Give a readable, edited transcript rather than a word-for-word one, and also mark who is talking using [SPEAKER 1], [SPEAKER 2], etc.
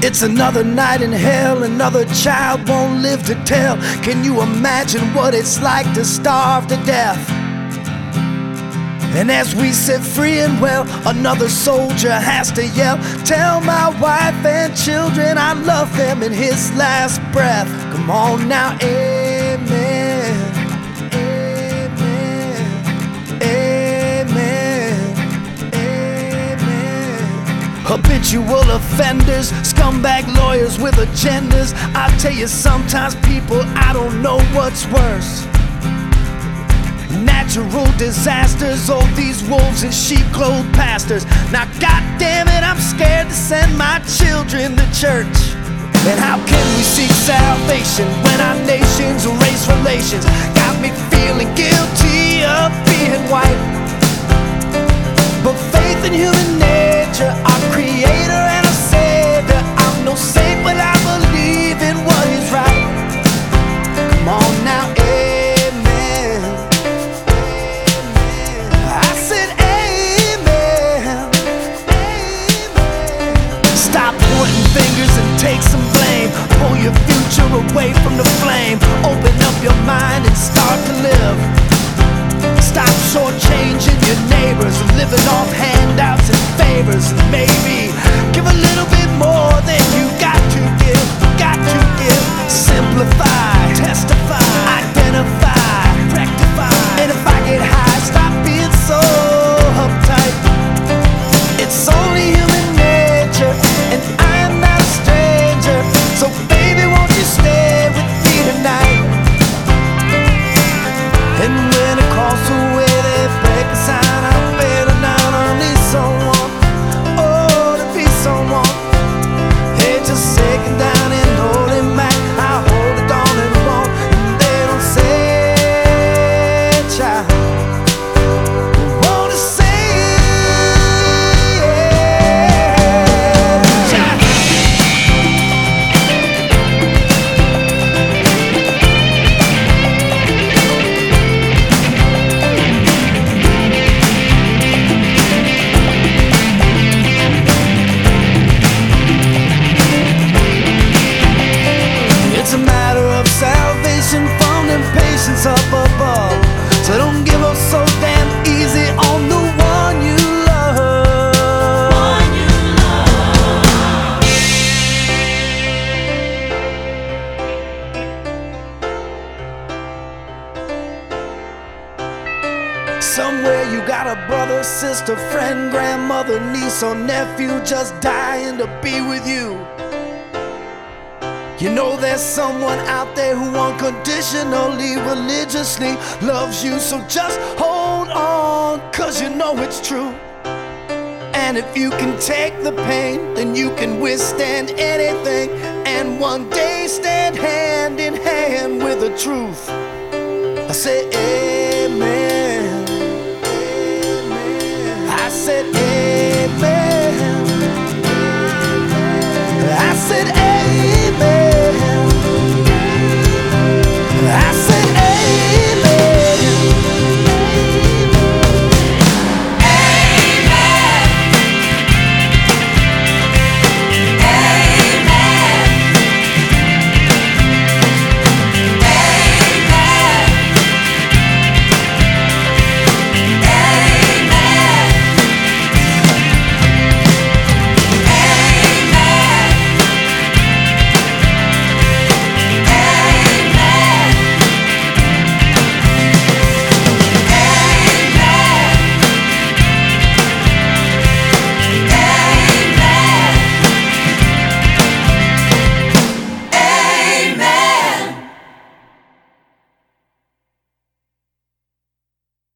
[SPEAKER 1] It's another night in hell, another child won't live to tell. Can you imagine what it's like to starve to death? And as we set free and well, another soldier has to yell, tell my wife and children I love them in his last breath. Come on now, amen, amen, amen, amen. Habitual offenders, scumbag lawyers with agendas. I tell you, sometimes people, I don't know what's worse. Natural disasters, oh these wolves in sheep-clothed pastors. Now goddamn it, I'm scared to send my children to church. And how can we seek salvation when our nation's race relations got me feeling guilty of being white? But faith in human nature, our creator and our savior, I'm no saint, but I believe in what is right. Come on now, fingers and take some blame. Pull your future away from the flame. Open up your mind and start to live. Stop shortchanging your neighbors and living off handouts and favors. And maybe give a little bit more than you got to give. Got to give. Simplify, testify, identify, rectify. And if I get high, stop being so uptight. It's only human nature, and I'm not a stranger. So baby, won't you stay with me tonight? And when across the way they break a sign, I'm feeling down, I need someone, oh, to be someone. Hey, just taking down and holding back, I hold it on and won't. And they don't say, child, wanna say. Salvation from impatience up above. So don't give up so damn easy on the one you love. One you love. Somewhere you got a brother, sister, friend, grandmother, niece, or nephew just dying to be with you. You know there's someone out there who unconditionally, religiously loves you. So just hold on, cause you know it's true. And if you can take the pain, then you can withstand anything. And one day stand hand in hand with the truth. I say amen, amen. I said amen.